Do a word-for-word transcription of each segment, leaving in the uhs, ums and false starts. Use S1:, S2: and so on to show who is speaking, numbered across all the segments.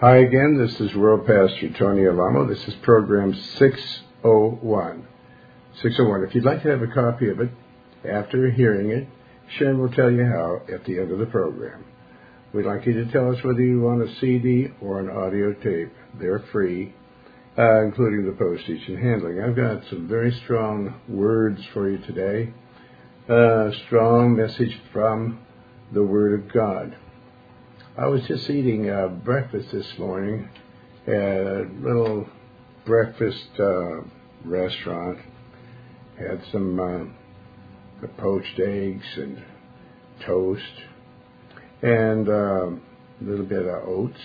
S1: Hi again, this is World Pastor Tony Alamo. This is program six oh one. six oh one. If you'd like to have a copy of it after hearing it, Sharon will tell you how at the end of the program. We'd like you to tell us whether you want a C D or an audio tape. They're free, uh, including the postage and handling. I've got some very strong words for you today. A strong message from the Word of God. I was just eating uh, breakfast this morning at a little breakfast uh, restaurant. Had some uh, poached eggs and toast and uh, a little bit of oats.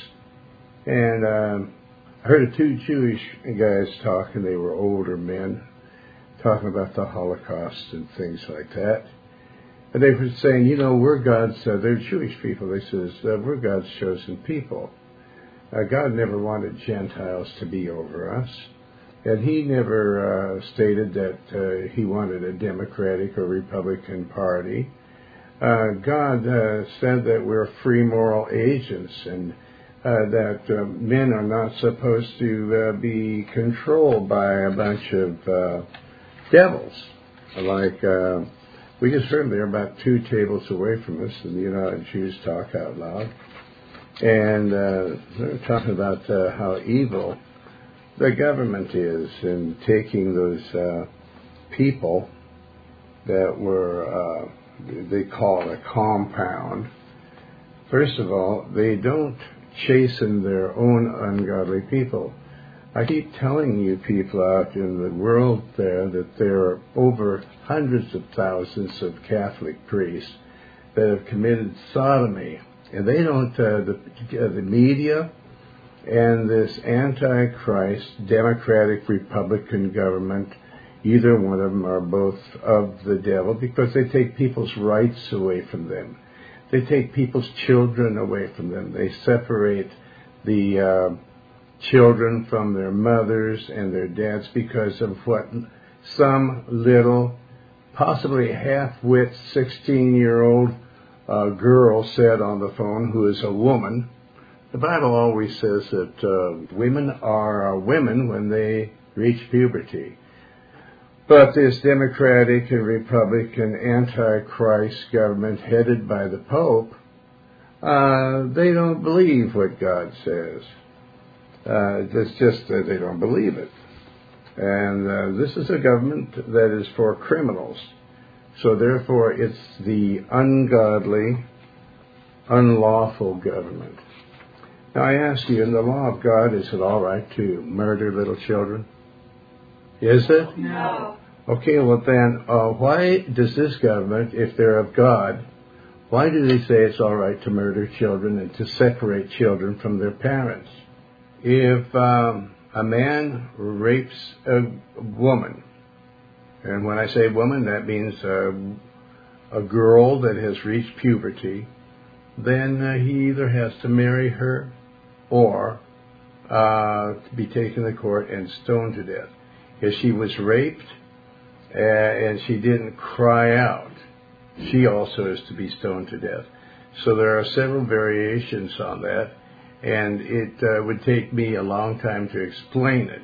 S1: And uh, I heard two Jewish guys talk, and they were older men, talking about the Holocaust and things like that. And they were saying, you know, we're God's, uh, they're Jewish people. They says, uh, we're God's chosen people. Uh, God never wanted Gentiles to be over us. And he never uh, stated that uh, he wanted a Democratic or Republican party. Uh, God uh, said that we're free moral agents and uh, that uh, men are not supposed to uh, be controlled by a bunch of uh, devils. Like, uh, we just heard they're about two tables away from us, and you know, Jews talk out loud. And uh, they're talking about uh, how evil the government is in taking those uh, people that were, uh, they call it a compound. First of all, they don't chasten their own ungodly people. I keep telling you people out in the world there that there are over hundreds of thousands of Catholic priests that have committed sodomy. And they don't, uh, the, uh, the media and this Antichrist Democratic Republican government, either one of them are both of the devil because they take people's rights away from them. They take people's children away from them. They separate the uh, children from their mothers and their dads because of what some little, possibly half-wit sixteen-year-old uh, girl said on the phone, who is a woman. The Bible always says that uh, women are uh, women when they reach puberty. But this Democratic and Republican Antichrist government headed by the Pope, uh, they don't believe what God says. Uh, it's just that they don't believe it. And uh, this is a government that is for criminals. So therefore it's the ungodly, unlawful government. Now I ask you, in the law of God, is it all right to murder little children? Is it?
S2: No.
S1: Okay, well then, uh, why does this government, if they're of God, why do they say it's all right to murder children and to separate children from their parents? If um, a man rapes a woman, and when I say woman, that means a, a girl that has reached puberty, then uh, he either has to marry her or uh, be taken to court and stoned to death. If she was raped uh, and she didn't cry out, she also is to be stoned to death. So there are several variations on that. And it uh, would take me a long time to explain it.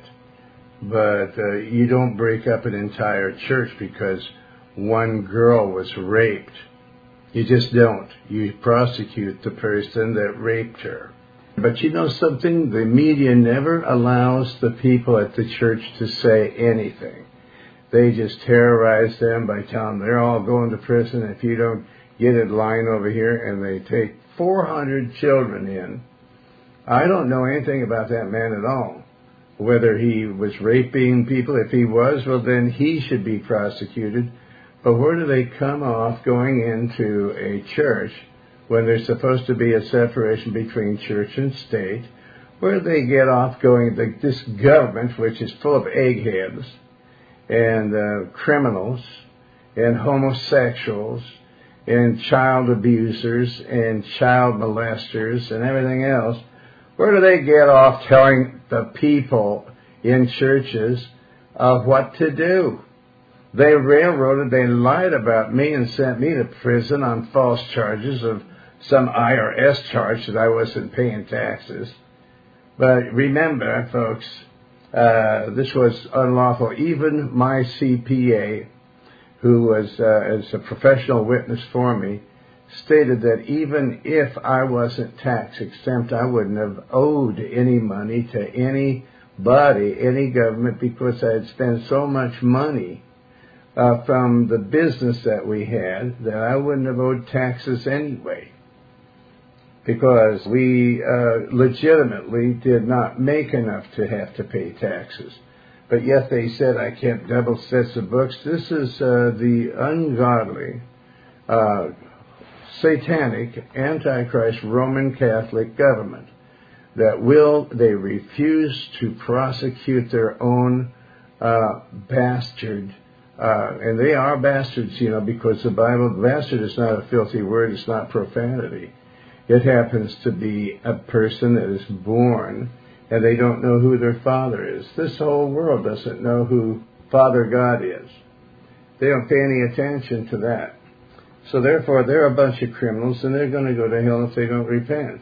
S1: But uh, you don't break up an entire church because one girl was raped. You just don't. You prosecute the person that raped her. But you know something? The media never allows the people at the church to say anything. They just terrorize them by telling them they're all going to prison if you don't get in line over here. And they take four hundred children in. I don't know anything about that man at all. Whether he was raping people, if he was, well then he should be prosecuted. But where do they come off going into a church when there's supposed to be a separation between church and state? Where do they get off going to this government, which is full of eggheads and uh, criminals and homosexuals and child abusers and child molesters and everything else? Where do they get off telling the people in churches of what to do? They railroaded, they lied about me and sent me to prison on false charges of some I R S charge that I wasn't paying taxes. But remember, folks, uh, this was unlawful. Even my C P A, who was uh, as a professional witness for me, stated that even if I wasn't tax exempt, I wouldn't have owed any money to anybody, any government, because I had spent so much money uh, from the business that we had that I wouldn't have owed taxes anyway, because we uh, legitimately did not make enough to have to pay taxes. But yet they said I kept double sets of books. This is uh, the ungodly, uh, satanic, antichrist Roman Catholic government that will, they refuse to prosecute their own uh, bastard, uh, and they are bastards, you know, because the Bible, bastard is not a filthy word, it's not profanity. It happens to be a person that is born and they don't know who their father is. This whole world doesn't know who Father God is. They don't pay any attention to that. So therefore, they're a bunch of criminals, and they're going to go to hell if they don't repent.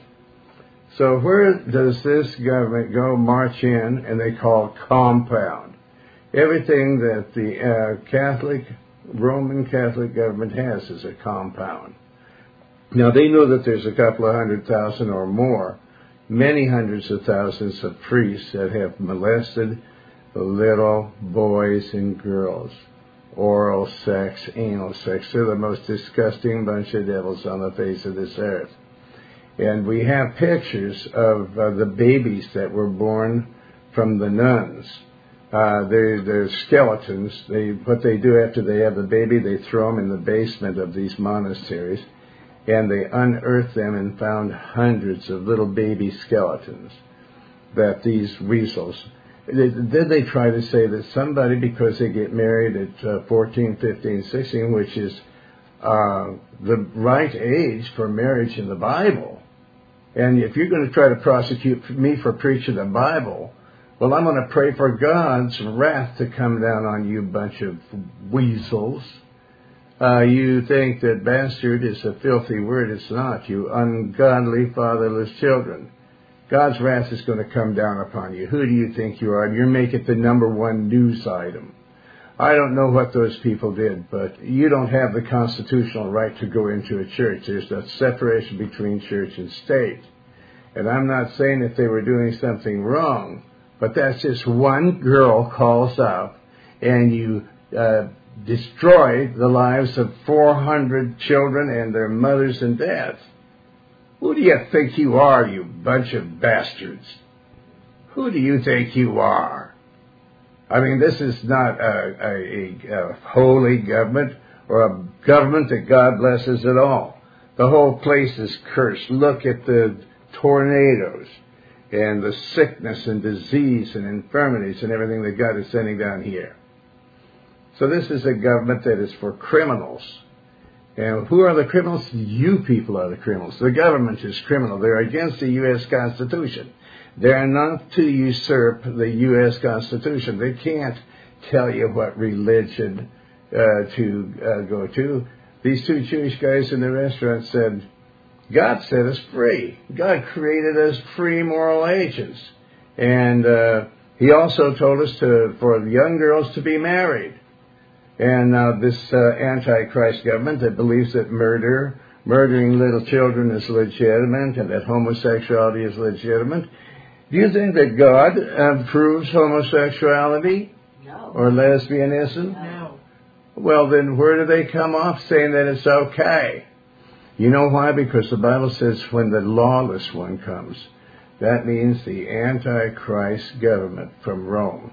S1: So where does this government go march in, and they call compound? Everything that the uh, Catholic, Roman Catholic government has is a compound. Now, they know that there's a couple of hundred thousand or more, many hundreds of thousands of priests that have molested little boys and girls. Oral sex, anal sex. They're the most disgusting bunch of devils on the face of this earth. And we have pictures of uh, the babies that were born from the nuns. Uh, they're, they're skeletons. They, what they do after they have the baby, they throw them in the basement of these monasteries, and they unearth them and found hundreds of little baby skeletons that these weasels... Then they try to say that somebody, because they get married at uh, fourteen, fifteen, sixteen, which is uh, the right age for marriage in the Bible, and if you're going to try to prosecute me for preaching the Bible, well, I'm going to pray for God's wrath to come down on you bunch of weasels. Uh, you think that bastard is a filthy word. It's not, you ungodly, fatherless children. God's wrath is going to come down upon you. Who do you think you are? You make it the number one news item. I don't know what those people did, but you don't have the constitutional right to go into a church. There's a separation between church and state. And I'm not saying that they were doing something wrong, but that's just one girl calls out, and you uh, destroy the lives of four hundred children and their mothers and dads. Who do you think you are, you bunch of bastards? Who do you think you are? I mean, this is not a, a, a holy government or a government that God blesses at all. The whole place is cursed. Look at the tornadoes and the sickness and disease and infirmities and everything that God is sending down here. So this is a government that is for criminals. And who are the criminals? You people are the criminals. The government is criminal. They're against the U S Constitution. They're not to usurp the U S Constitution. They can't tell you what religion uh, to uh, go to. These two Jewish guys in the restaurant said, God set us free. God created us free moral agents. And uh, he also told us to for the young girls to be married. And now this uh, Antichrist government that believes that murder, murdering little children is legitimate and that homosexuality is legitimate. Do you think that God approves homosexuality?
S2: No.
S1: Or lesbianism?
S2: No.
S1: Well, then where do they come off saying that it's okay? You know why? Because the Bible says when the lawless one comes, that means the Antichrist government from Rome.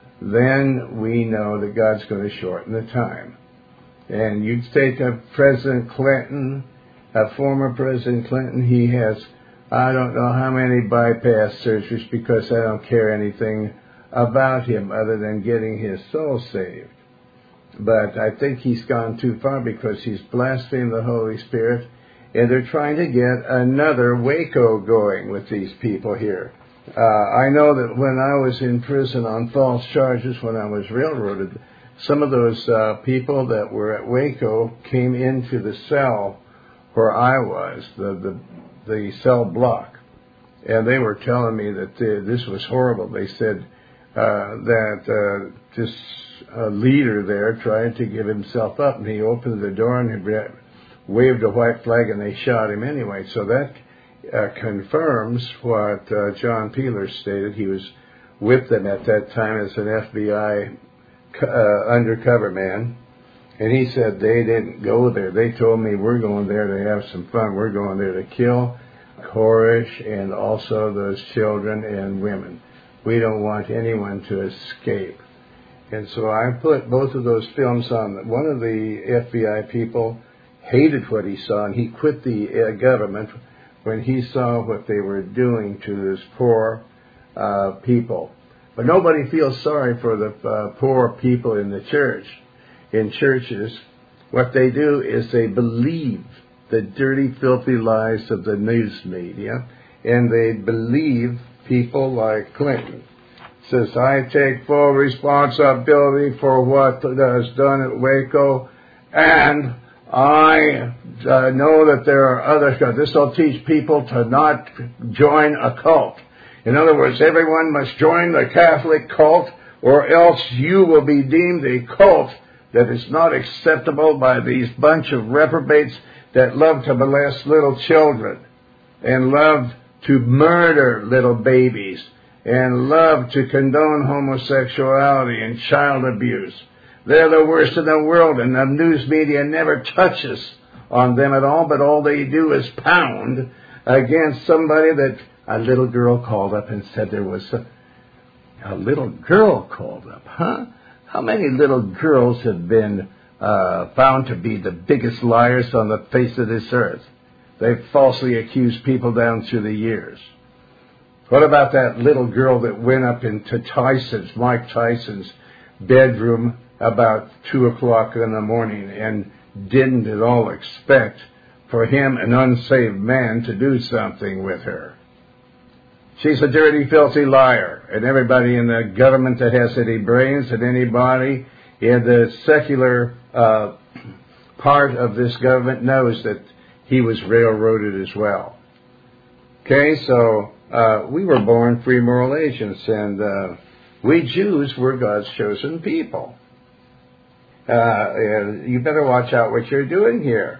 S1: Then we know that God's going to shorten the time. And you take a President Clinton, a former President Clinton, he has, I don't know how many bypass surgeries because I don't care anything about him other than getting his soul saved. But I think he's gone too far because he's blasphemed the Holy Spirit, and they're trying to get another Waco going with these people here. Uh, I know that when I was in prison on false charges, when I was railroaded, some of those uh, people that were at Waco came into the cell where I was, the, the, the cell block. and they were telling me that uh, this was horrible. They said uh, that uh, this uh, leader there tried to give himself up, and he opened the door and he waved a white flag, and they shot him anyway. So that uh, confirms what uh, John Peeler stated. He was with them at that time as an F B I uh, undercover man. And he said they didn't go there. They told me, we're going there to have some fun. We're going there to kill Koresh and also those children and women. We don't want anyone to escape. And so I put both of those films on. One of the F B I people hated what he saw, and he quit the uh, government when he saw what they were doing to those poor uh, people. But nobody feels sorry for the uh, poor people in the church. In churches, what they do is they believe the dirty, filthy lies of the news media, and they believe people like Clinton. Says, I take full responsibility for what is done at Waco, and I uh, know that there are others. This will teach people to not join a cult. In other words, everyone must join the Catholic cult, or else you will be deemed a cult that is not acceptable by these bunch of reprobates that love to molest little children and love to murder little babies and love to condone homosexuality and child abuse. They're the worst in the world, and the news media never touches on them at all, but all they do is pound against somebody that a little girl called up and said there was a, a little girl called up, huh? How many little girls have been uh, found to be the biggest liars on the face of this earth? They've falsely accused people down through the years. What about that little girl that went up into Tyson's, Mike Tyson's bedroom about two o'clock in the morning and didn't at all expect for him, an unsaved man, to do something with her? She's a dirty, filthy liar. And everybody in the government that has any brains and anybody in the secular uh, part of this government knows that he was railroaded as well. Okay, so uh, we were born free moral agents, and uh, we Jews were God's chosen people. Uh, and you better watch out what you're doing here.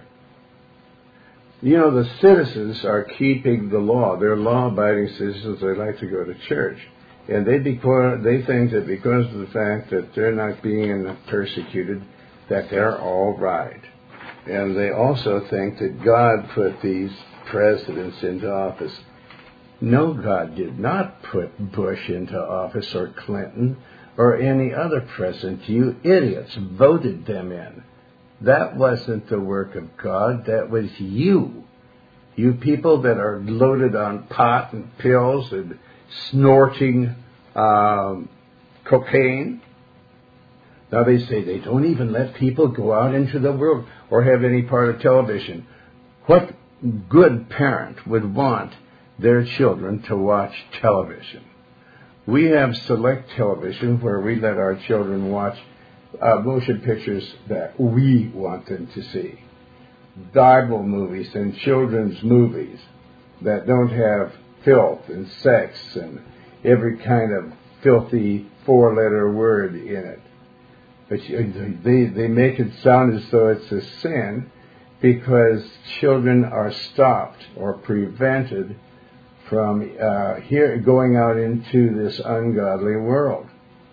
S1: You know, the citizens are keeping the law. They're law-abiding citizens. They like to go to church. And they because, they think that because of the fact that they're not being persecuted, that they're all right. And they also think that God put these presidents into office. No, God did not put Bush into office or Clinton or any other president. You idiots voted them in. That wasn't the work of God. That was you. You people that are loaded on pot and pills and snorting um, cocaine. Now they say they don't even let people go out into the world or have any part of television. What good parent would want their children to watch television? We have select television where we let our children watch Uh, motion pictures that we want them to see. Bible movies and children's movies that don't have filth and sex and every kind of filthy four-letter word in it. But they, they make it sound as though it's a sin because children are stopped or prevented from uh, here going out into this ungodly world.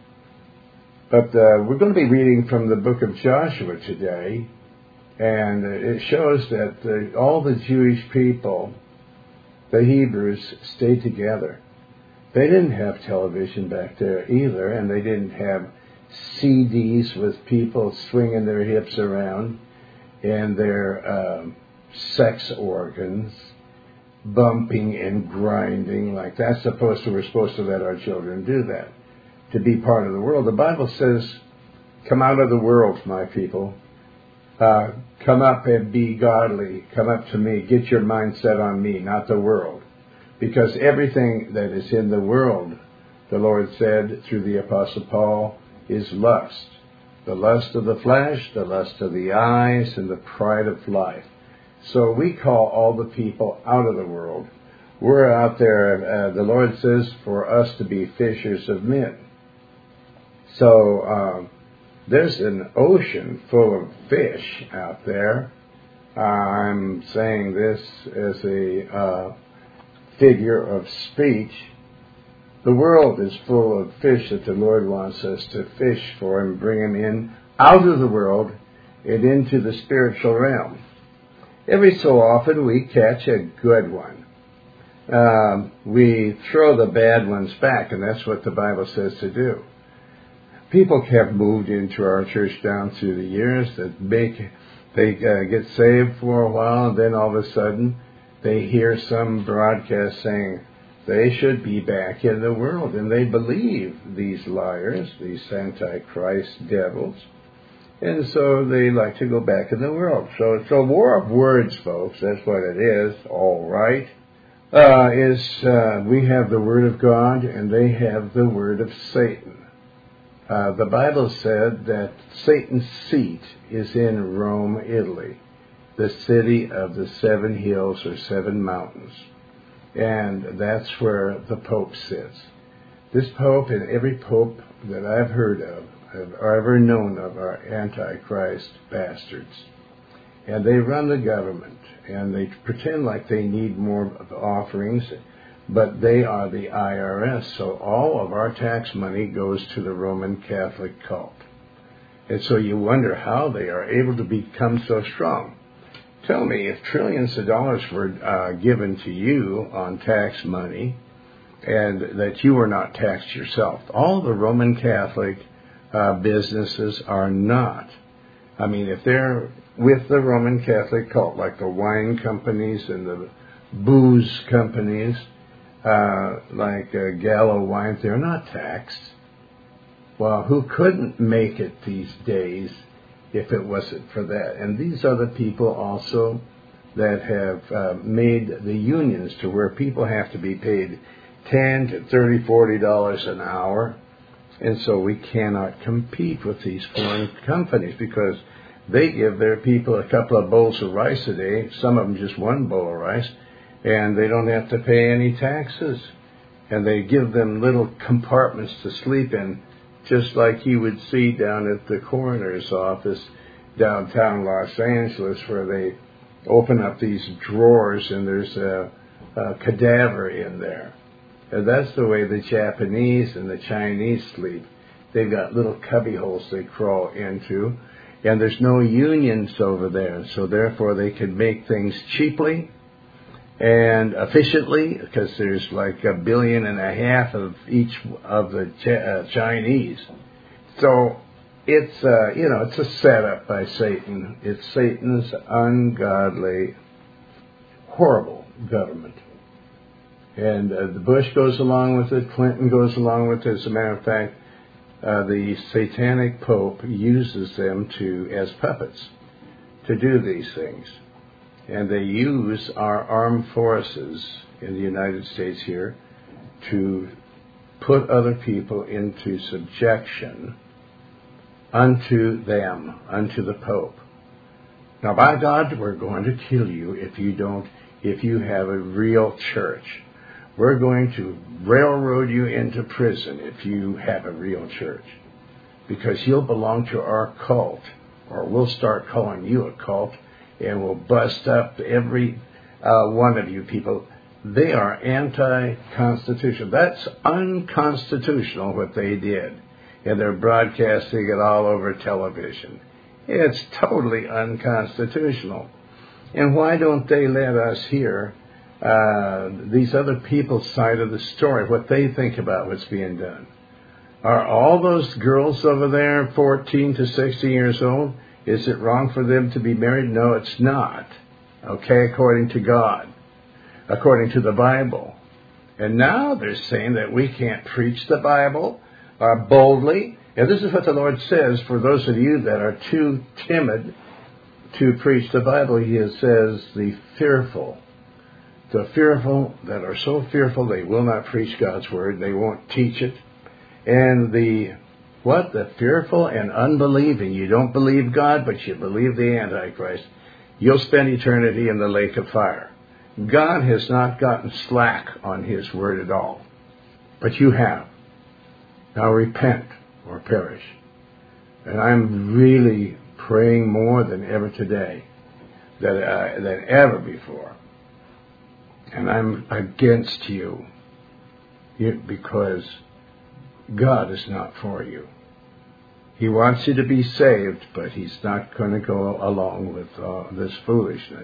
S1: But uh, we're going to be reading from the book of Joshua today, and it shows that uh, all the Jewish people, the Hebrews, stayed together. They didn't have television back there either, and they didn't have C Ds with people swinging their hips around and their um, sex organs bumping and grinding like that's supposed to. We're supposed to let our children do that. To be part of the world. The Bible says, come out of the world, my people. Uh, come up and be godly. Come up to me. Get your mind set on me, not the world. Because everything that is in the world, the Lord said through the Apostle Paul, is lust. The lust of the flesh, the lust of the eyes, and the pride of life. So we call all the people out of the world. we're out there, uh, the Lord says, for us to be fishers of men. So um, there's an ocean full of fish out there. Uh, I'm saying this as a uh, figure of speech. The world is full of fish that the Lord wants us to fish for and bring them in out of the world and into the spiritual realm. Every so often we catch a good one. Um, we throw the bad ones back, and that's what the Bible says to do. People have moved into our church down through the years that make, they uh, get saved for a while, and then all of a sudden they hear some broadcast saying they should be back in the world, and they believe these liars, these antichrist devils, and so they like to go back in the world. So it's a war of words, folks. That's what it is. All right. Uh, is uh, we have the Word of God, and they have the Word of Satan. Uh, the Bible said that Satan's seat is in Rome, Italy, the city of the seven hills or seven mountains. And that's where the Pope sits. This Pope and every Pope that I've heard of, or ever known of, are Antichrist bastards. And they run the government, and they pretend like they need more offerings, but they are the I R S, so all of our tax money goes to the Roman Catholic cult. And so you wonder how they are able to become so strong. Tell me, if trillions of dollars were uh, given to you on tax money, and that you were not taxed yourself, all the Roman Catholic uh, businesses are not. I mean, if they're with the Roman Catholic cult, like the wine companies and the booze companies, uh, like uh, Gallo Wines, they're not taxed. Well, who couldn't make it these days if it wasn't for that? And these are the people also that have uh, made the unions to where people have to be paid ten to thirty, forty dollars an hour. And so we cannot compete with these foreign companies because they give their people a couple of bowls of rice a day, some of them just one bowl of rice, and they don't have to pay any taxes. And they give them little compartments to sleep in, just like you would see down at the coroner's office downtown Los Angeles, where they open up these drawers and there's a, a cadaver in there. And that's the way the Japanese and the Chinese sleep. They've got little cubby holes they crawl into, and there's no unions over there, so therefore they can make things cheaply and efficiently, because there's like a billion and a half of each of the Ch- uh, Chinese. So it's, uh, you know, it's a setup by Satan. It's Satan's ungodly, horrible government. And uh, the Bush goes along with it, Clinton goes along with it. As a matter of fact, uh, the satanic Pope uses them to as puppets to do these things. And they use our armed forces in the United States here to put other people into subjection unto them, unto the Pope. Now, by God, we're going to kill you if you don't, if you have a real church. We're going to railroad you into prison if you have a real church, because you'll belong to our cult, or we'll start calling you a cult, and we'll bust up every uh, one of you people. They are anti-constitutional. That's unconstitutional what they did, and they're broadcasting it all over television. It's totally unconstitutional. And why don't they let us hear uh, these other people's side of the story, what they think about what's being done? Are all those girls over there fourteen to sixteen years old? Is it wrong for them to be married? No, it's not. Okay, according to God, according to the Bible. And now they're saying that we can't preach the Bible uh, boldly. And this is what the Lord says for those of you that are too timid to preach the Bible. He says, the fearful, the fearful that are so fearful they will not preach God's word, they won't teach it. And the, what? The fearful and unbelieving. You don't believe God, but you believe the Antichrist. You'll spend eternity in the lake of fire. God has not gotten slack on his word at all. But you have. Now repent or perish. And I'm really praying more than ever today, that, uh, than ever before. And I'm against you, you because God is not for you. He wants you to be saved, but he's not going to go along with uh, this foolishness.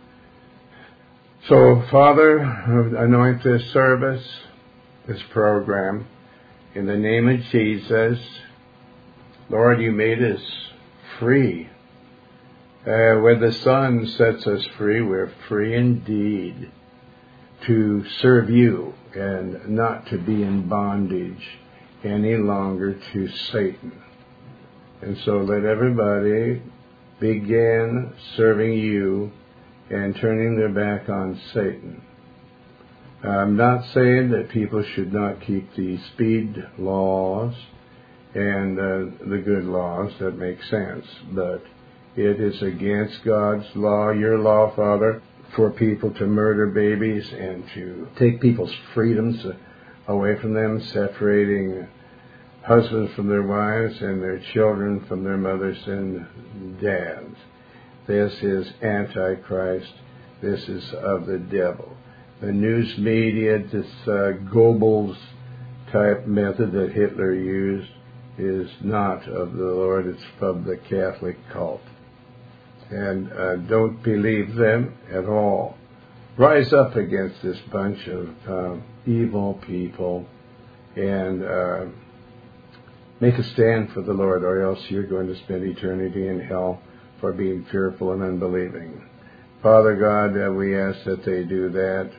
S1: So, Father, anoint this service, this program, in the name of Jesus. Lord, you made us free. Uh, when the Son sets us free, we're free indeed to serve you and not to be in bondage any longer to Satan. And so let everybody begin serving you and turning their back on Satan. I'm not saying that people should not keep the speed laws and uh, the good laws. That make sense. But it is against God's law, your law, Father, for people to murder babies and to take people's freedoms away from them, separating husbands from their wives and their children from their mothers and dads. This is Antichrist. This is of the devil. The news media, this uh, Goebbels type method that Hitler used, is not of the Lord. It's from the Catholic cult. And uh, don't believe them at all. Rise up against this bunch of uh, evil people and uh, make a stand for the Lord, or else you're going to spend eternity in hell for being fearful and unbelieving. Father God, uh, we ask that they do that,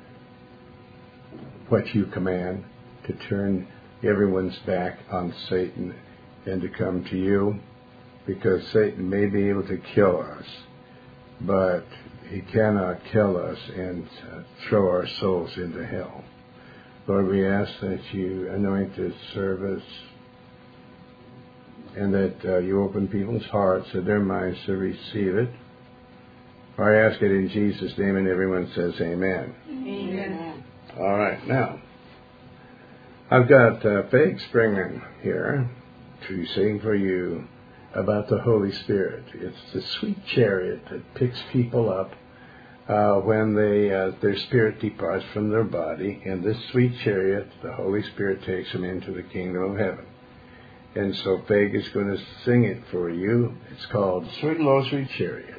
S1: what you command, to turn everyone's back on Satan and to come to you, because Satan may be able to kill us, but he cannot kill us and uh, throw our souls into hell. Lord, we ask that you anoint this service and that uh, you open people's hearts and their minds to receive it. I ask it in Jesus' name, and everyone says amen.
S2: Amen.
S1: All right, now, I've got uh, Faye Springer here to sing for you about the Holy Spirit. It's the sweet chariot that picks people up uh, when they uh, their spirit departs from their body, and this sweet chariot, the Holy Spirit, takes them into the kingdom of heaven. And so Faye is going to sing it for you. It's called Sweet Low Sweet Chariot.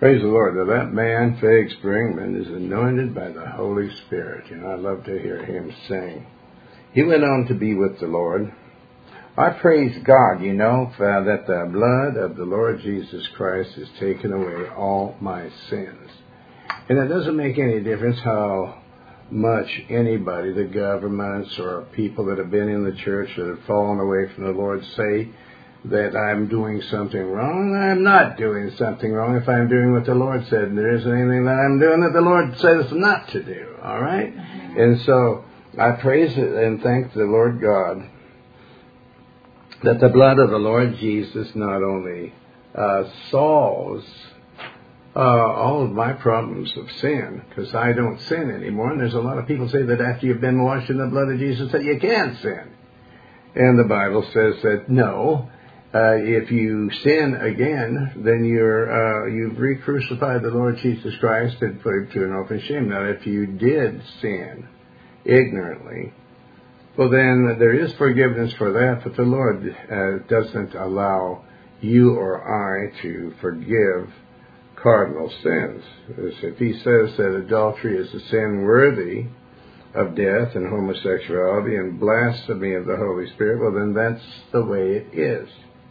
S1: Praise the Lord. Now that man, Fig Springman, is anointed by the Holy Spirit. You know, I love to hear him sing. He went on to be with the Lord. I praise God, you know, for that the blood of the Lord Jesus Christ has taken away all my sins. And it doesn't make any difference how much anybody, the governments or people that have been in the church that have fallen away from the Lord, say that I'm doing something wrong. I'm not doing something wrong if I'm doing what the Lord said. And there isn't anything that I'm doing that the Lord says not to do. All right? And so I praise it and thank the Lord God that the blood of the Lord Jesus not only uh, solves uh, all of my problems of sin, because I don't sin anymore. And there's a lot of people say that after you've been washed in the blood of Jesus that you can't sin. And the Bible says that no. Uh, if you sin again, then you're, uh, you've re-crucified the Lord Jesus Christ and put him to an open shame. Now, if you did sin ignorantly, well, then there is forgiveness for that, but the Lord uh, doesn't allow you or I to forgive cardinal sins. If he says that adultery is a sin worthy of death and homosexuality and blasphemy of the Holy Spirit, well, then that's the way it is.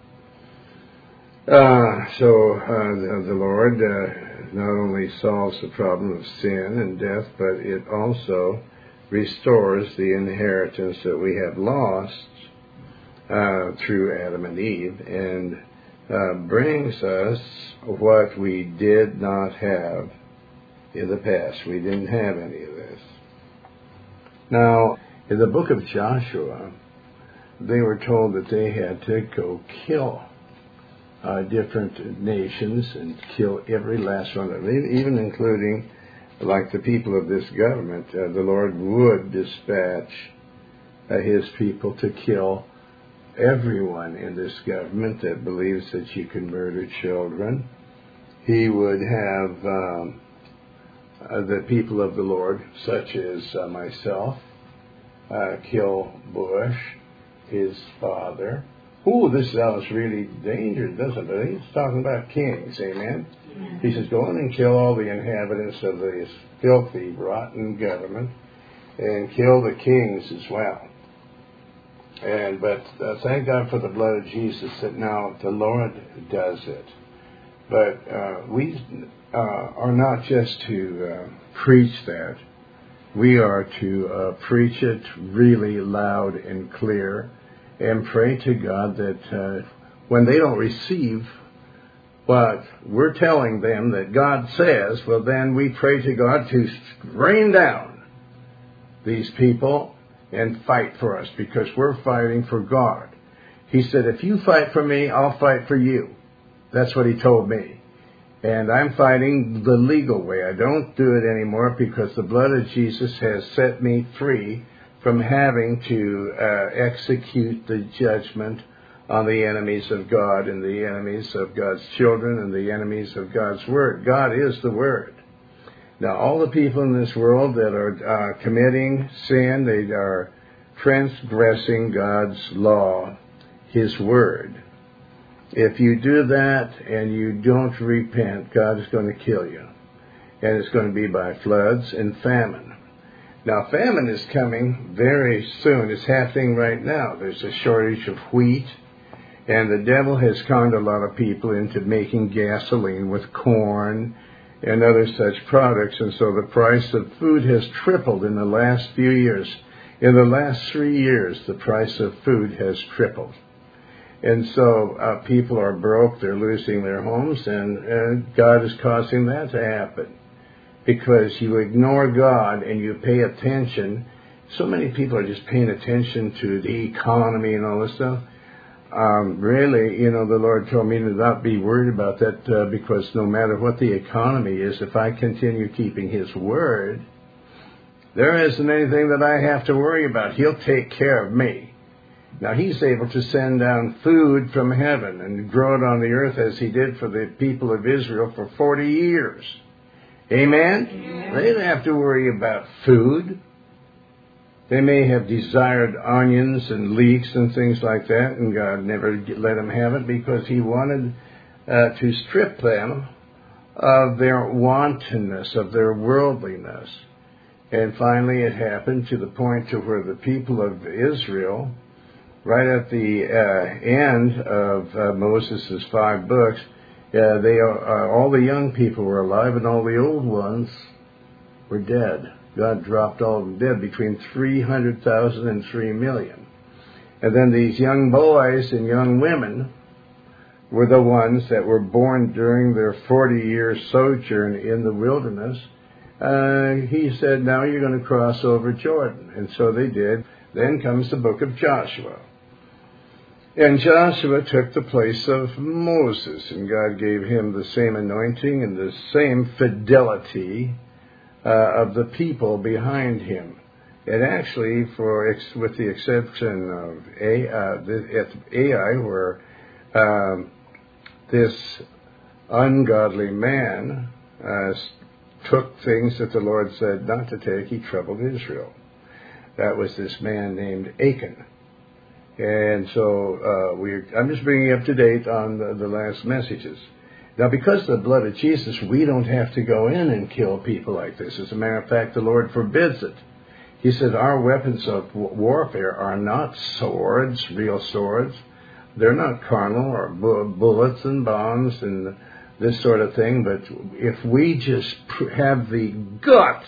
S1: Uh, so uh, the, the Lord uh, not only solves the problem of sin and death, but it also restores the inheritance that we have lost uh, through Adam and Eve, and uh, brings us what we did not have in the past. We didn't have any of this. Now, in the book of Joshua, they were told that they had to go kill Uh, different nations and kill every last one of them, even including, like the people of this government. Uh, the Lord would dispatch uh, his people to kill everyone in this government that believes that you can murder children. He would have um, uh, the people of the Lord, such as uh, myself, uh, kill Bush, his father. Ooh, this sounds really dangerous, doesn't it? He's talking about kings, amen? Yeah. He says, go in and kill all the inhabitants of this filthy, rotten government, and kill the kings as well. And But uh, thank God for the blood of Jesus that now the Lord does it. But uh, we uh, are not just to uh, preach that. We are to uh, preach it really loud and clear, and pray to God that uh, when they don't receive what we're telling them that God says, well, then we pray to God to rain down these people and fight for us, because we're fighting for God. He said, if you fight for me, I'll fight for you. That's what he told me. And I'm fighting the legal way. I don't do it anymore because the blood of Jesus has set me free from having to uh, execute the judgment on the enemies of God and the enemies of God's children and the enemies of God's Word. God is the Word. Now, all the people in this world that are uh, committing sin, they are transgressing God's law, His Word. If you do that and you don't repent, God is going to kill you. And it's going to be by floods and famine. Now, famine is coming very soon. It's happening right now. There's a shortage of wheat, and the devil has conned a lot of people into making gasoline with corn and other such products, and so the price of food has tripled in the last few years. In the last three years, the price of food has tripled. And so uh, people are broke, they're losing their homes, and, and God is causing that to happen. Because you ignore God and you pay attention. So many people are just paying attention to the economy and all this stuff. Um, really, you know, the Lord told me to not be worried about that uh, because no matter what the economy is, if I continue keeping His Word, there isn't anything that I have to worry about. He'll take care of me. Now, He's able to send down food from heaven and grow it on the earth as He did for the people of Israel for forty years. Amen? Amen? They don't have to worry about food. They may have desired onions and leeks and things like that, and God never let them have it because He wanted uh, to strip them of their wantonness, of their worldliness. And finally it happened to the point to where the people of Israel, right at the uh, end of uh, Moses' five books, uh, they uh, all the young people were alive and all the old ones were dead. God dropped all of them dead, between three hundred thousand and three million. And then these young boys and young women were the ones that were born during their forty-year sojourn in the wilderness. Uh, he said, now you're going to cross over Jordan. And so they did. Then comes the book of Joshua. And Joshua took the place of Moses, and God gave him the same anointing and the same fidelity uh, of the people behind him. And actually, for ex- with the exception of A, uh, the, at Ai, where um, this ungodly man uh, took things that the Lord said not to take, he troubled Israel. That was this man named Achan. And so uh, we I'm just bringing you up to date on the, the last messages. Now, because of the blood of Jesus, we don't have to go in and kill people like this. As a matter of fact, the Lord forbids it. He said our weapons of warfare are not swords, real swords. They're not carnal or bu- bullets and bombs and this sort of thing. But if we just have the guts,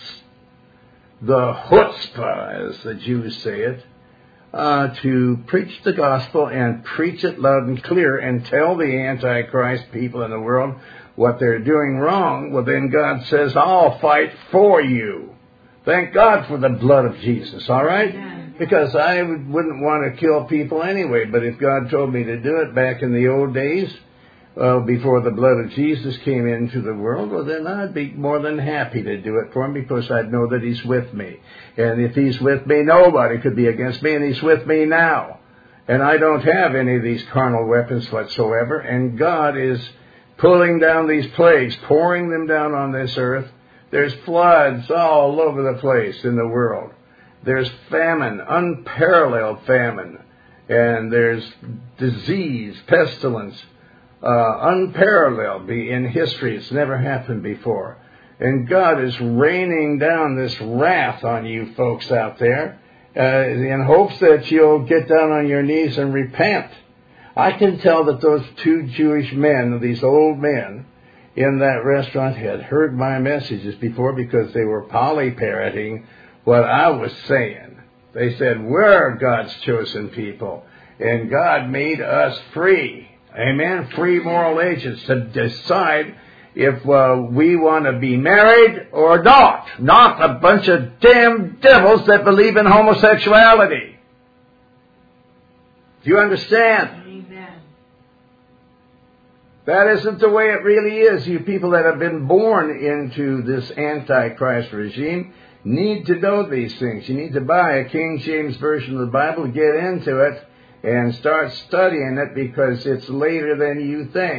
S1: the chutzpah, as the Jews say it, Uh, to preach the gospel and preach it loud and clear and tell the Antichrist people in the world what they're doing wrong, well, then God says, I'll fight for you. Thank God for the blood of Jesus, all right? Yeah. Because I wouldn't want to kill people anyway, but if God told me to do it back in the old days, uh, before the blood of Jesus came into the world, well, then I'd be more than happy to do it for him because I'd know that he's with me. And if he's with me, nobody could be against me, and he's with me now. And I don't have any of these carnal weapons whatsoever, and God is pulling down these plagues, pouring them down on this earth. There's floods all over the place in the world. There's famine, unparalleled famine, and there's disease, pestilence, Uh, unparalleled in history. It's never happened before. And God is raining down this wrath on you folks out there uh, in hopes that you'll get down on your knees and repent. I can tell that those two Jewish men, these old men in that restaurant, had heard my messages before because they were poly-parroting what I was saying. They said, we're God's chosen people, and God made us free. Amen. Free moral agents to decide if uh, we want to be married or not. Not a bunch of damn devils that believe in homosexuality. Do you understand?
S2: Amen.
S1: That isn't the way it really is. You people that have been born into this Antichrist regime need to know these things. You need to buy a King James Version of the Bible, get into it, and start studying it because it's later than you think.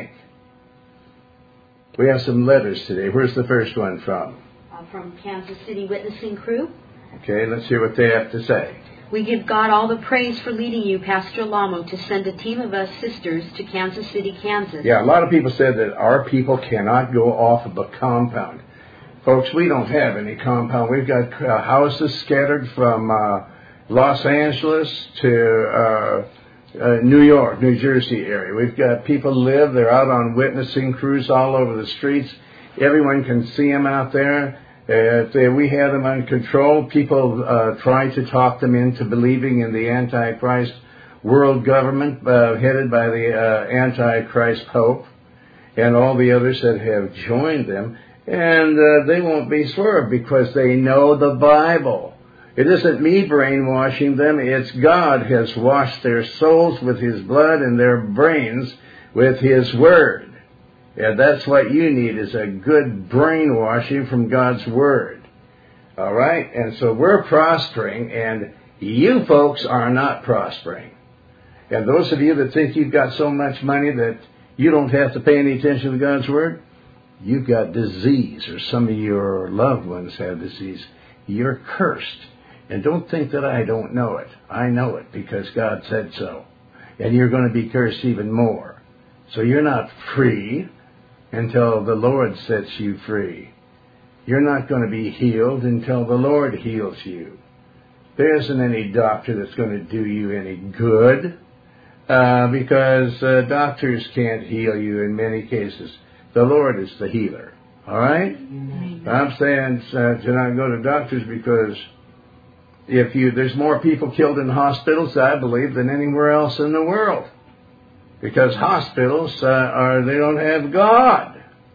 S1: We have some letters today. Where's the first one from?
S2: Uh, from Kansas City Witnessing Crew.
S1: Okay, let's hear what they have to say.
S2: We give God all the praise for leading you, Pastor Lamo, to send a team of us sisters to Kansas City, Kansas.
S1: Yeah, a lot of people said that our people cannot go off of a compound. Folks, we don't have any compound. We've got uh, houses scattered from Uh, Los Angeles to uh, uh, New York, New Jersey area. We've got people live. They're out on witnessing crews all over the streets. Everyone can see them out there. Uh, they, we have them under control. People uh, try to talk them into believing in the Antichrist world government uh, headed by the uh, Antichrist Pope and all the others that have joined them. And uh, they won't be swerved because they know the Bible. It isn't me brainwashing them. It's God has washed their souls with his blood and their brains with his word. And that's what you need, is a good brainwashing from God's word. All right? And so we're prospering, and you folks are not prospering. And those of you that think you've got so much money that you don't have to pay any attention to God's word, you've got disease, or some of your loved ones have disease. You're cursed. And don't think that I don't know it. I know it because God said so. And you're going to be cursed even more. So you're not free. until the Lord sets you free. You're not going to be healed until the Lord heals you. There isn't any doctor that's going to do you any good uh, because uh, doctors can't heal you in many cases. The Lord is the healer. All right? Mm-hmm. I'm saying uh, to not go to doctors because if you there's more people killed in hospitals, I believe, than anywhere else in the world. Because hospitals uh, are they don't have God.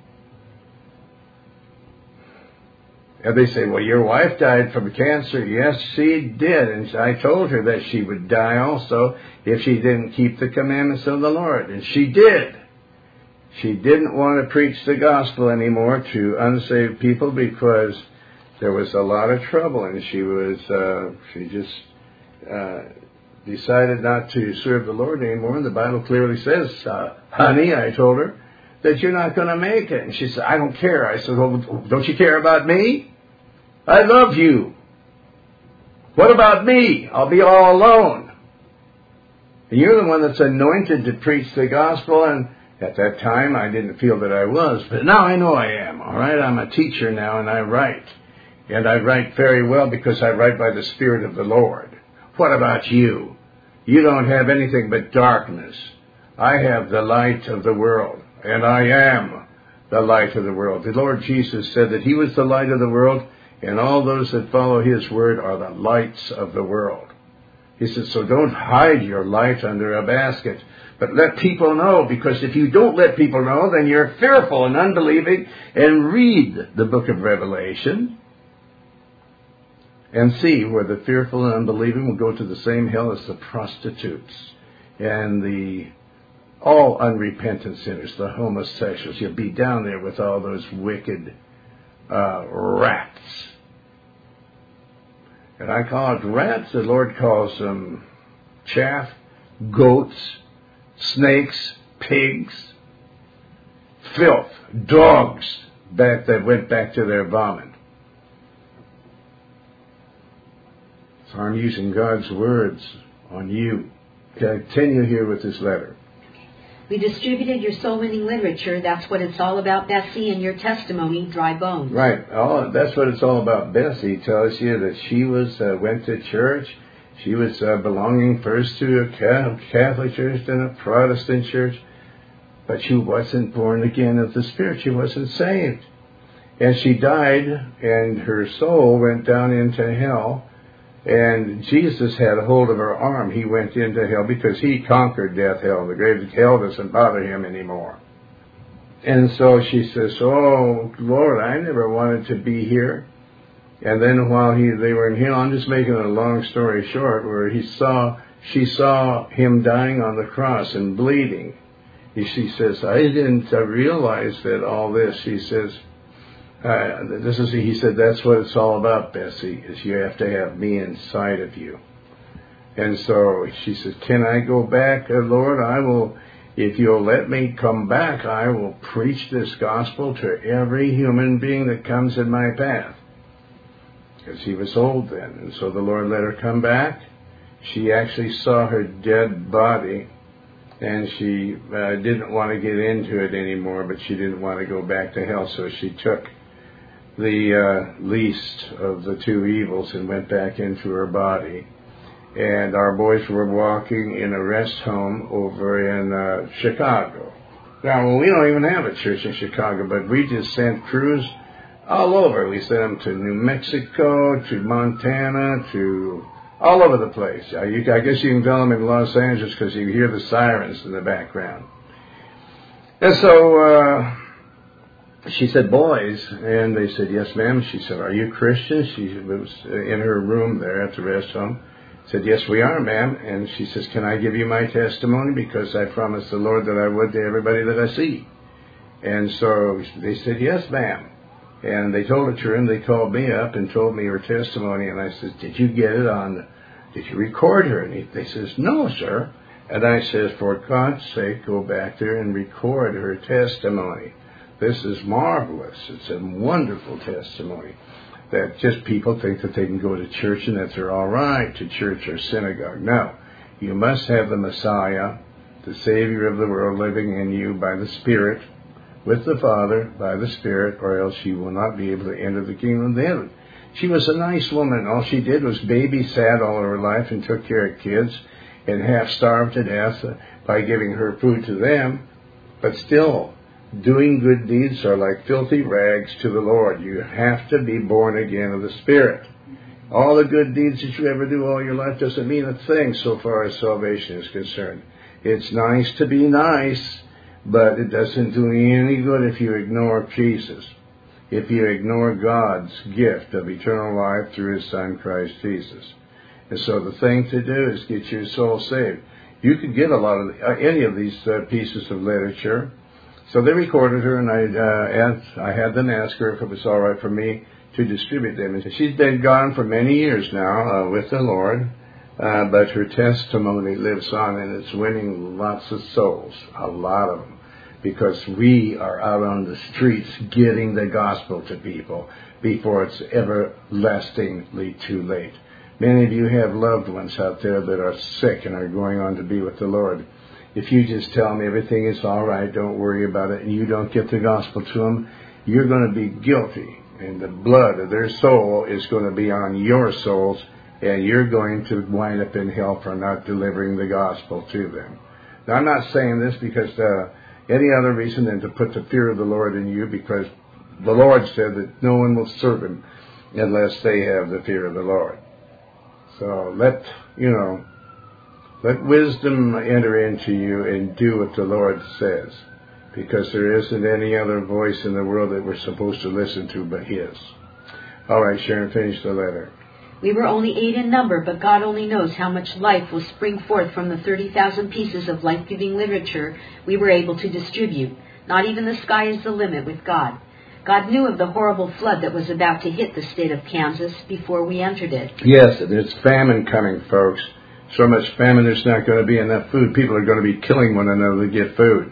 S1: And they say, well, your wife died from cancer. Yes, she did. And I told her that she would die also if she didn't keep the commandments of the Lord. And she did. She didn't want to preach the gospel anymore to unsaved people because there was a lot of trouble. And she was, uh, she just uh, decided not to serve the Lord anymore. And the Bible clearly says, uh, honey, I told her, that you're not going to make it. And she said, I don't care. I said, well, don't you care about me? I love you. What about me? I'll be all alone. And you're the one that's anointed to preach the gospel. And at that time, I didn't feel that I was. But now I know I am. All right? I'm a teacher now, and I write. And I write very well because I write by the Spirit of the Lord. What about you? You don't have anything but darkness. I have the light of the world. And I am the light of the world. The Lord Jesus said that He was the light of the world, and all those that follow His word are the lights of the world. He says, so don't hide your light under a basket, but let people know, because if you don't let people know, then you're fearful and unbelieving. And read the book of Revelation and see where the fearful and unbelieving will go to the same hell as the prostitutes and the all unrepentant sinners, the homosexuals. You'll be down there with all those wicked uh, rats. And I call it rats. The Lord calls them chaff, goats, snakes, pigs, filth, dogs back that went back to their vomit. So I'm using God's words on you. Continue here with this letter.
S2: We distributed your soul-winning literature. That's what it's all about, Bessie, and your testimony, Dry Bones.
S1: Right. Oh, that's what it's all about. Bessie tells you that she was uh, went to church. She was uh, belonging first to a Catholic church, then a Protestant church. But she wasn't born again of the Spirit. She wasn't saved. And she died, and her soul went down into hell. And Jesus had a hold of her arm. He went into hell because He conquered death, hell, and the grave. Hell doesn't bother Him anymore. And so she says, oh, Lord, I never wanted to be here. And then while he they were in hell, I'm just making a long story short, where he saw, she saw Him dying on the cross and bleeding. She says, I didn't realize that all this. She says, Uh, this is, he said, that's what it's all about, Bessie, is you have to have me inside of you. And so she says, can I go back, uh, Lord? I will, if you'll let me come back, I will preach this gospel to every human being that comes in my path. Because he was old then. And so the Lord let her come back. She actually saw her dead body, and she uh, didn't want to get into it anymore, but she didn't want to go back to hell, so she took the uh, least of the two evils and went back into her body. And our boys were walking in a rest home over in uh, Chicago. Now, well, we don't even have a church in Chicago, but we just sent crews all over. We sent them to New Mexico, to Montana, to all over the place. I, you, I guess you can tell them in Los Angeles because you hear the sirens in the background. And so uh, she said, boys, and they said, yes, ma'am. She said, are you Christians? She was in her room there at the rest home. Said, yes, we are, ma'am. And she says, can I give you my testimony? Because I promised the Lord that I would to everybody that I see. And so they said, yes, ma'am. And they told it to her, and they called me up and told me her testimony. And I said, did you get it on, did you record her? And he, they says, no, sir. And I says, for God's sake, go back there and record her testimony. This is marvelous. It's a wonderful testimony. That just people think that they can go to church and that they're all right to church or synagogue. No. You must have the Messiah, the Savior of the world, living in you by the Spirit, with the Father by the Spirit, or else you will not be able to enter the kingdom of heaven. She was a nice woman. All she did was babysat all of her life and took care of kids and half starved to death by giving her food to them. But still, doing good deeds are like filthy rags to the Lord. You have to be born again of the Spirit. All the good deeds that you ever do all your life doesn't mean a thing so far as salvation is concerned. It's nice to be nice, but it doesn't do any good if you ignore Jesus, if you ignore God's gift of eternal life through His Son, Christ Jesus. And so the thing to do is get your soul saved. You could get a lot of uh, any of these uh, pieces of literature. So they recorded her, and I, uh, asked, I had them ask her if it was all right for me to distribute them. And she's been gone for many years now uh, with the Lord, uh, but her testimony lives on, and it's winning lots of souls, a lot of them, because we are out on the streets getting the gospel to people before it's everlastingly too late. Many of you have loved ones out there that are sick and are going on to be with the Lord. If you just tell them everything is all right, don't worry about it, and you don't get the gospel to them, you're going to be guilty. And the blood of their soul is going to be on your souls, and you're going to wind up in hell for not delivering the gospel to them. Now, I'm not saying this because uh, any other reason than to put the fear of the Lord in you, because the Lord said that no one will serve Him unless they have the fear of the Lord. So let, you know, let wisdom enter into you and do what the Lord says, because there isn't any other voice in the world that we're supposed to listen to but His. All right, Sharon, finish the letter.
S2: We were only eight in number, but God only knows how much life will spring forth from the thirty thousand pieces of life-giving literature we were able to distribute. Not even the sky is the limit with God. God knew of the horrible flood that was about to hit the state of Kansas before we entered it.
S1: Yes, and there's famine coming, folks. So much famine, there's not going to be enough food. People are going to be killing one another to get food.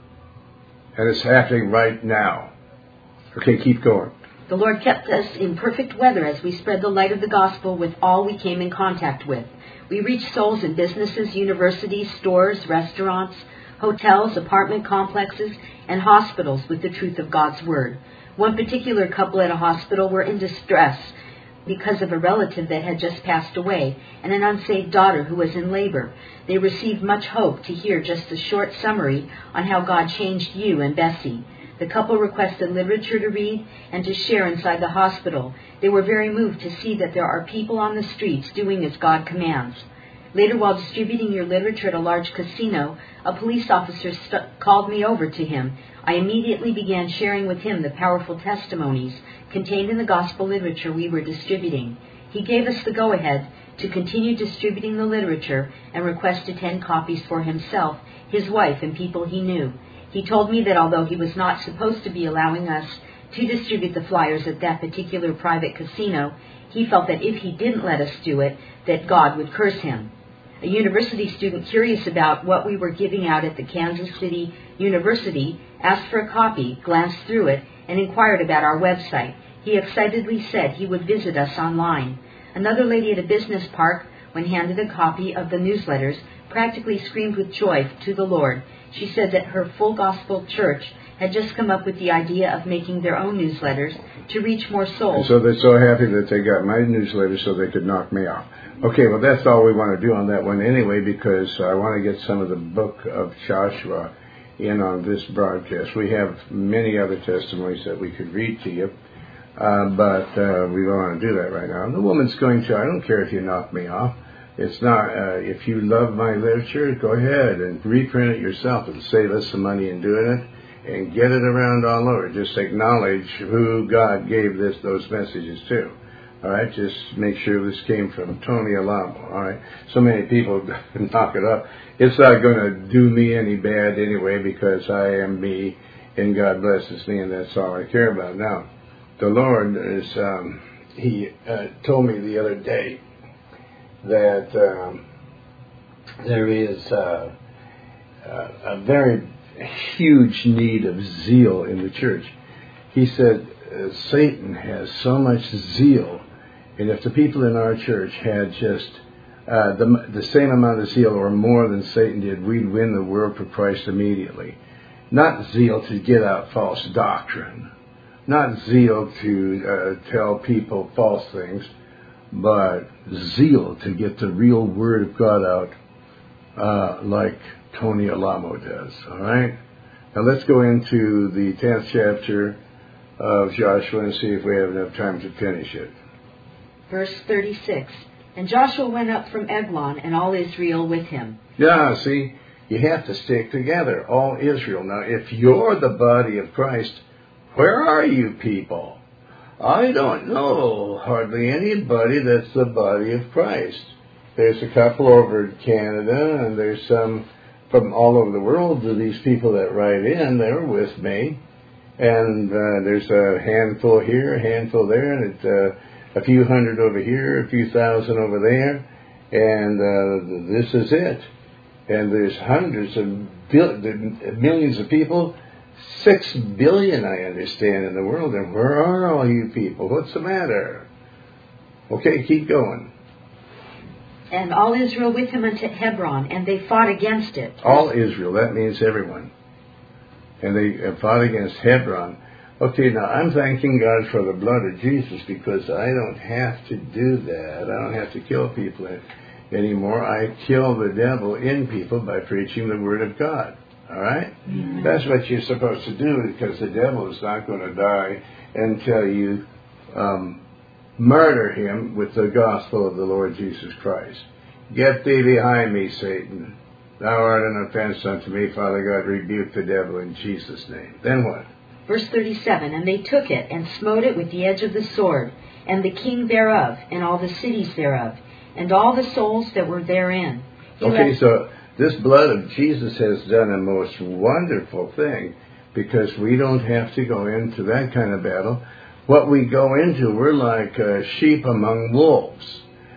S1: And it's happening right now. Okay, keep going.
S2: The Lord kept us in perfect weather as we spread the light of the gospel with all we came in contact with. We reached souls in businesses, universities, stores, restaurants, hotels, apartment complexes, and hospitals with the truth of God's Word. One particular couple at a hospital were in distress because of a relative that had just passed away and an unsaved daughter who was in labor. They received much hope to hear just a short summary on how God changed you and Bessie. The couple requested literature to read and to share inside the hospital. They were very moved to see that there are people on the streets doing as God commands. Later, while distributing your literature at a large casino, a police officer st- called me over to him. I immediately began sharing with him the powerful testimonies contained in the gospel literature we were distributing. He gave us the go-ahead to continue distributing the literature and requested ten copies for himself, his wife, and people he knew. He told me that although he was not supposed to be allowing us to distribute the flyers at that particular private casino, he felt that if he didn't let us do it, that God would curse him. A university student curious about what we were giving out at the Kansas City University asked for a copy, glanced through it, and inquired about our website. He excitedly said he would visit us online. Another lady at a business park, when handed a copy of the newsletters, practically screamed with joy to the Lord. She said that her Full Gospel Church had just come up with the idea of making their own newsletters to reach more souls.
S1: And so they're so happy that they got my newsletter so they could knock me off. Okay, well, that's all we want to do on that one anyway, because I want to get some of the book of Joshua in on this broadcast. We have many other testimonies that we could read to you, uh, but uh, we don't want to do that right now. The woman's going to, I don't care if you knock me off. It's not, uh, if you love my literature, go ahead and reprint it yourself. It'll save us some money in doing it, and get it around all over. Just acknowledge who God gave this those messages to. All right, just make sure this came from Tony Alamo. All right, so many people knock it up. It's not going to do me any bad anyway, because I am me, and God blesses me, and that's all I care about. Now, the Lord is, um, He uh, told me the other day that um, there is uh, uh, a very huge need of zeal in the church. He said uh, Satan has so much zeal, and if the people in our church had just uh, the, the same amount of zeal or more than Satan did, we'd win the world for Christ immediately. Not zeal to get out false doctrine. Not zeal to uh, tell people false things, but zeal to get the real Word of God out, uh, like Tony Alamo does. All right? Now let's go into the tenth chapter of Joshua and see if we have enough time to finish it.
S2: Verse thirty-six. And Joshua went up from Eglon, and all Israel with him.
S1: Yeah, see, you have to stick together, all Israel. Now, if you're the body of Christ, where are you people? I don't know hardly anybody that's the body of Christ. There's a couple over in Canada, and there's some from all over the world. These people that write in, they're with me. And uh, there's a handful here, a handful there, and it's uh, a few hundred over here, a few thousand over there. And uh, this is it. And there's hundreds of bil- millions of people. Six billion, I understand, in the world. And where are all you people? What's the matter? Okay, keep going.
S2: And all Israel with him unto Hebron, and they fought against it.
S1: All Israel, that means everyone. And they fought against Hebron. Okay, now I'm thanking God for the blood of Jesus, because I don't have to do that. I don't have to kill people anymore. I kill the devil in people by preaching the Word of God. All right? Mm-hmm. That's what you're supposed to do, because the devil is not going to die until you um, murder him with the gospel of the Lord Jesus Christ. Get thee behind me, Satan. Thou art an offense unto me. Father God, rebuke the devil in Jesus' name. Then what?
S2: Verse thirty-seven. And they took it, and smote it with the edge of the sword, and the king thereof, and all the cities thereof, and all the souls that were therein. He
S1: okay,
S2: left...
S1: so this blood of Jesus has done a most wonderful thing, because we don't have to go into that kind of battle. What we go into, we're like uh, sheep among wolves,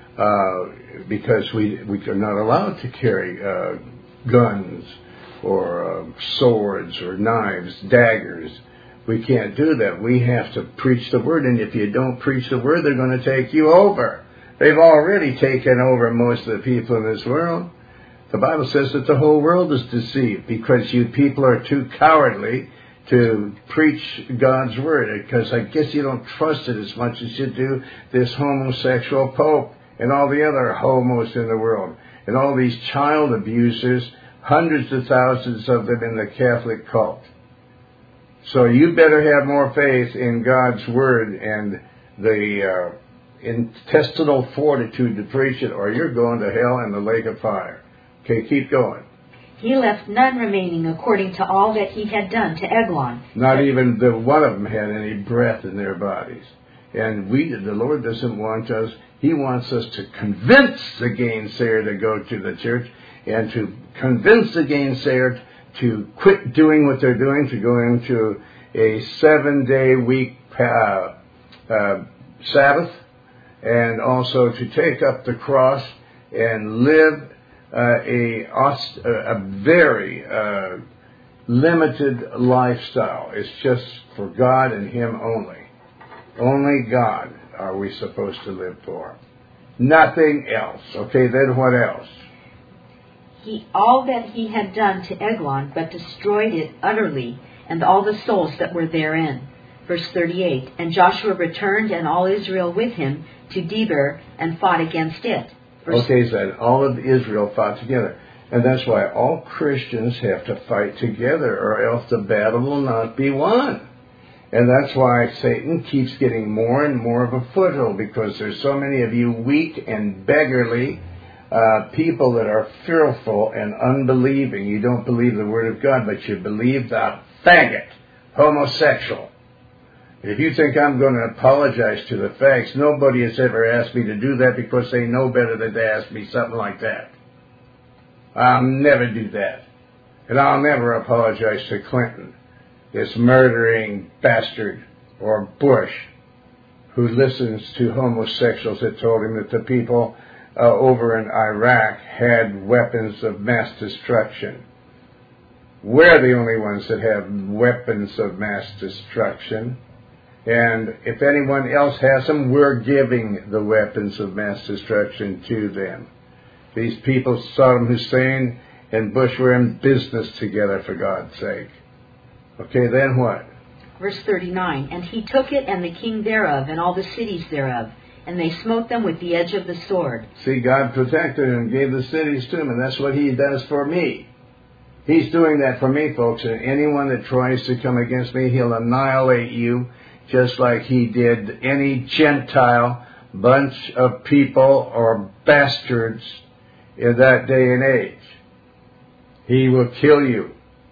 S1: uh, because we, we are not allowed to carry uh, guns or uh, swords or knives, daggers. We can't do that. We have to preach the Word, and if you don't preach the Word, they're going to take you over. They've already taken over most of the people in this world. The Bible says that the whole world is deceived because you people are too cowardly to preach God's Word, because I guess you don't trust it as much as you do this homosexual pope and all the other homos in the world, and all these child abusers, hundreds of thousands of them in the Catholic cult. So you better have more faith in God's Word and the uh, intestinal fortitude to preach it, or you're going to hell and the lake of fire. Okay, keep going.
S2: He left none remaining according to all that he had done to Eglon.
S1: Not even the one of them had any breath in their bodies. And we, the Lord doesn't want us, He wants us to convince the gainsayer to go to the church, and to convince the gainsayer to quit doing what they're doing, to go into a seven-day week uh, uh, Sabbath, and also to take up the cross and live uh, a, a very uh, limited lifestyle. It's just for God and Him only. Only God are we supposed to live for. Nothing else. Okay, then what else?
S2: He, all that he had done to Eglon, but destroyed it utterly, and all the souls that were therein. Verse thirty-eight. And Joshua returned, and all Israel with him, to Debir, and fought against it. Verse
S1: okay, so all of Israel fought together. And that's why all Christians have to fight together, or else the battle will not be won. And that's why Satan keeps getting more and more of a foothold, because there's so many of you weak and beggarly uh, people that are fearful and unbelieving. You don't believe the Word of God, but you believe the faggot, homosexual. If you think I'm going to apologize to the fags, nobody has ever asked me to do that, because they know better than to ask me something like that. I'll never do that. And I'll never apologize to Clinton, this murdering bastard, or Bush, who listens to homosexuals that told him that the people uh, over in Iraq had weapons of mass destruction. We're the only ones that have weapons of mass destruction. And if anyone else has them, we're giving the weapons of mass destruction to them. These people, Saddam Hussein and Bush, were in business together, for God's sake. Okay, then what?
S2: Verse thirty-nine, and he took it and the king thereof and all the cities thereof, and they smote them with the edge of the sword.
S1: See, God protected him and gave the cities to him, and that's what he does for me. He's doing that for me, folks, and anyone that tries to come against me, he'll annihilate you just like he did any Gentile bunch of people or bastards in that day and age. He will kill you.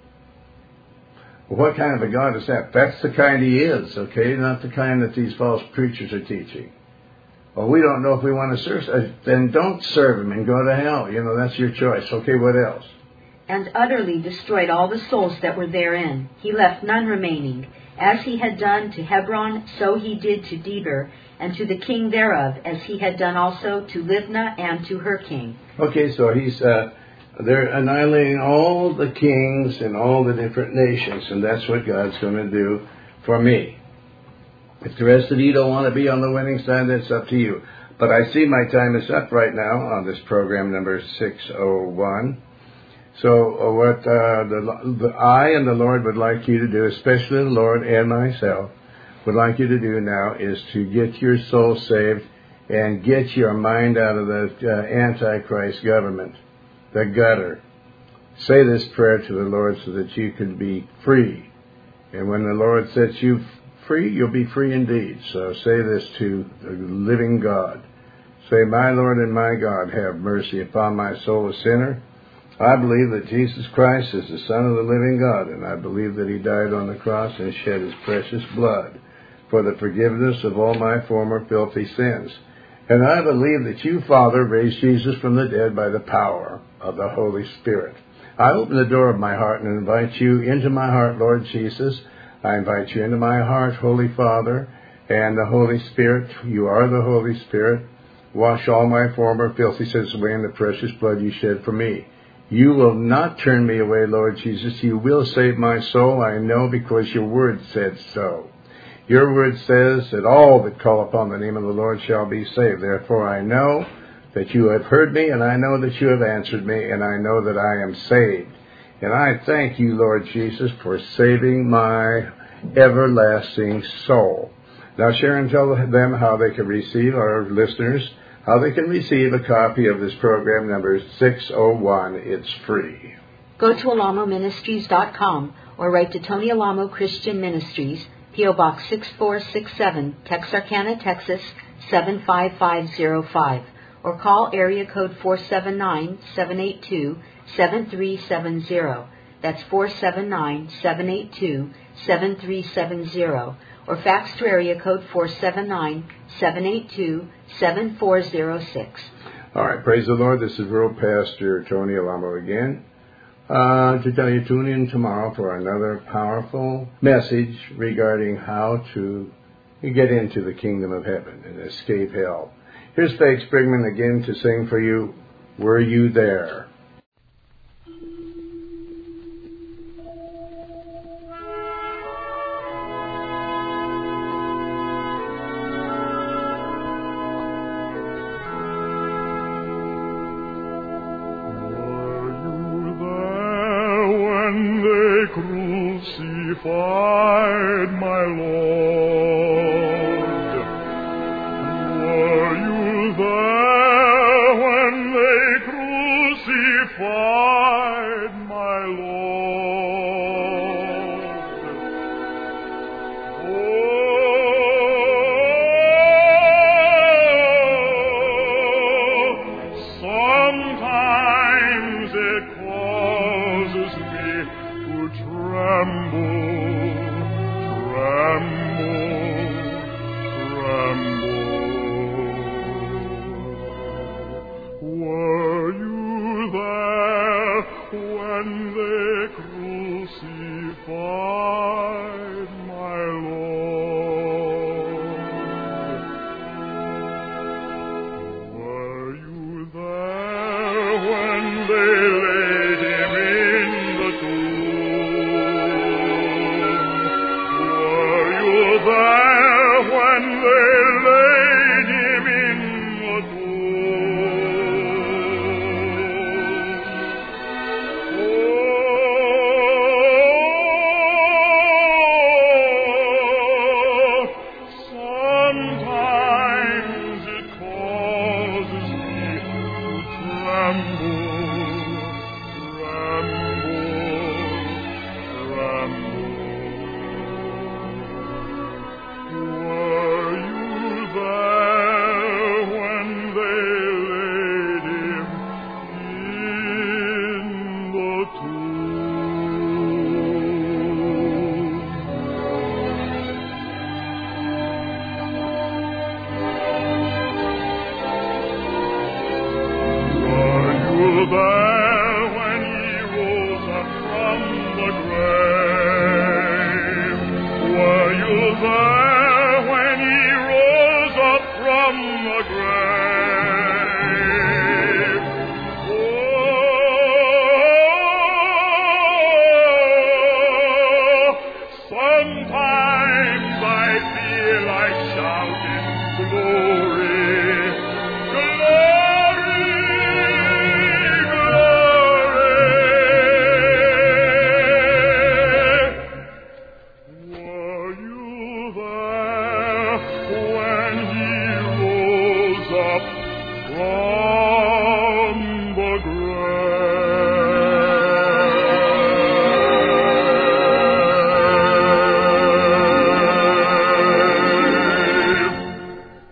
S1: What kind of a God is that? That's the kind he is, okay? Not the kind that these false preachers are teaching. Well, we don't know if we want to serve. Then don't serve him and go to hell. You know, that's your choice. Okay, what else?
S2: And utterly destroyed all the souls that were therein. He left none remaining. As he had done to Hebron, so he did to Debir, and to the king thereof, as he had done also to Libnah and to her king.
S1: Okay, so he's... Uh, They're annihilating all the kings and all the different nations, and that's what God's going to do for me. If the rest of you don't want to be on the winning side, that's up to you. But I see my time is up right now on this program number six oh one. So uh, what uh, the, the I and the Lord would like you to do, especially the Lord and myself, would like you to do now is to get your soul saved and get your mind out of the uh, Antichrist government. The gutter. Say this prayer to the Lord so that you can be free. And when the Lord sets you free, you'll be free indeed. So say this to the living God. Say, my Lord and my God, have mercy upon my soul, a sinner. I believe that Jesus Christ is the Son of the living God, and I believe that he died on the cross and shed his precious blood for the forgiveness of all my former filthy sins. And I believe that you, Father, raised Jesus from the dead by the power of the Holy Spirit. I open the door of my heart and invite you into my heart, Lord Jesus. I invite you into my heart, Holy Father, and the Holy Spirit. You are the Holy Spirit. Wash all my former filthy sins away in the precious blood you shed for me. You will not turn me away, Lord Jesus. You will save my soul, I know, because your word said so. Your word says that all that call upon the name of the Lord shall be saved. Therefore I know that you have heard me, and I know that you have answered me, and I know that I am saved. And I thank you, Lord Jesus, for saving my everlasting soul. Now, Sharon, tell them how they can receive, our listeners, how they can receive a copy of this program number six oh one. It's free.
S2: Go to alamo ministries dot com or write to Tony Alamo Christian Ministries, P O Box six four six seven, Texarkana, Texas seven five five zero five, or call area code four seven nine, seven eight two, seven three seven zero. That's four seven nine, seven eight two, seven three seven zero, or fax to area code four seven nine, seven eight two, seven four zero six.
S1: All right, praise the Lord. This is World Pastor Tony Alamo again. Uh, to tell you, tune in tomorrow for another powerful message regarding how to get into the kingdom of heaven and escape hell. Here's Faye Sprigman again to sing for you, Were You There?
S3: Crucified my Lord. Were you there when they crucified my Lord? Oh, sometimes it causes me to tremble. When they crucify